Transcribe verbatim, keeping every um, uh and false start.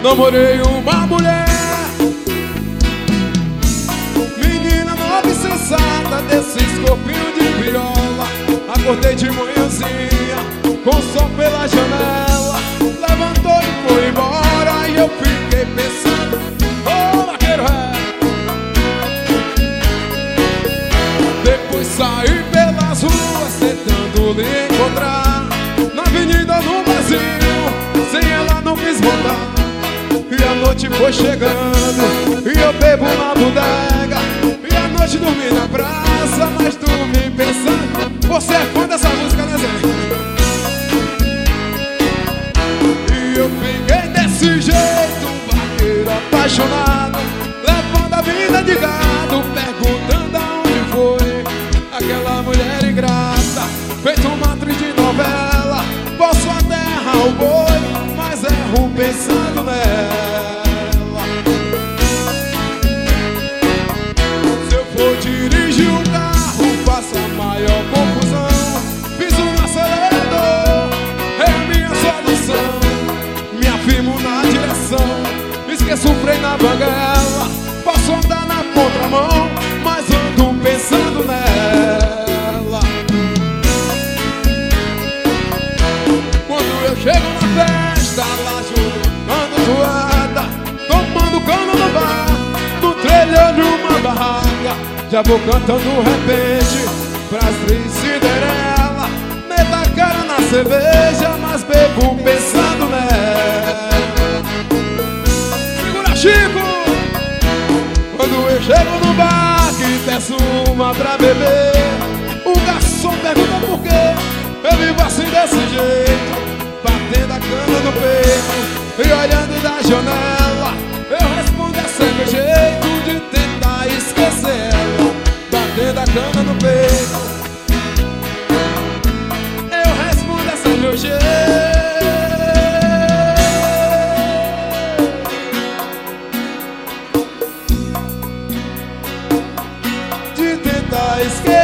namorei uma mulher, menina nova e sensata, desses corpinhos de viola. Acordei de manhãzinha, com sol pela janela, levantou e foi embora. E eu fiquei pensando, ô oh, vaqueiro é. Depois saí pelas ruas tentando lhe encontrar, na avenida, no Brasil, sem ela não quis voltar. E a noite foi chegando, e eu bebo na bodega, e a noite dormi na praça, mas dormi pensando. Você é fã dessa música, né, Zé? E eu fiquei desse jeito, vaqueiro apaixonado, levando a vida de gado, perguntando aonde foi aquela mulher ingrata, feito uma atriz de novela. Posso até errar o boi, mas erro pensando nela. Se eu for dirigir um carro, faço a maior confusão, piso no acelerador, é a minha solução. Me afirmo na direção, esqueço o freio na banguela. Posso andar na contramão, mas ando pensando nela. Quando eu chego na festa, lá jogando zoada, tomando cana no bar, no trailer de uma barraca, já vou cantando repente pras três Cinderela. Meta a cara na cerveja, mas bebo pensando nela. Segura, Chico! Quando eu chego no bar e peço uma pra beber, o garçom pergunta por quê eu vivo assim desse jeito, batendo a cana no peito e olhando da janela. Eu respondo, esse é meu jeito de tentar esquecer ela, batendo a cana no peito. Eu respondo, esse é meu jeito de tentar esquecer.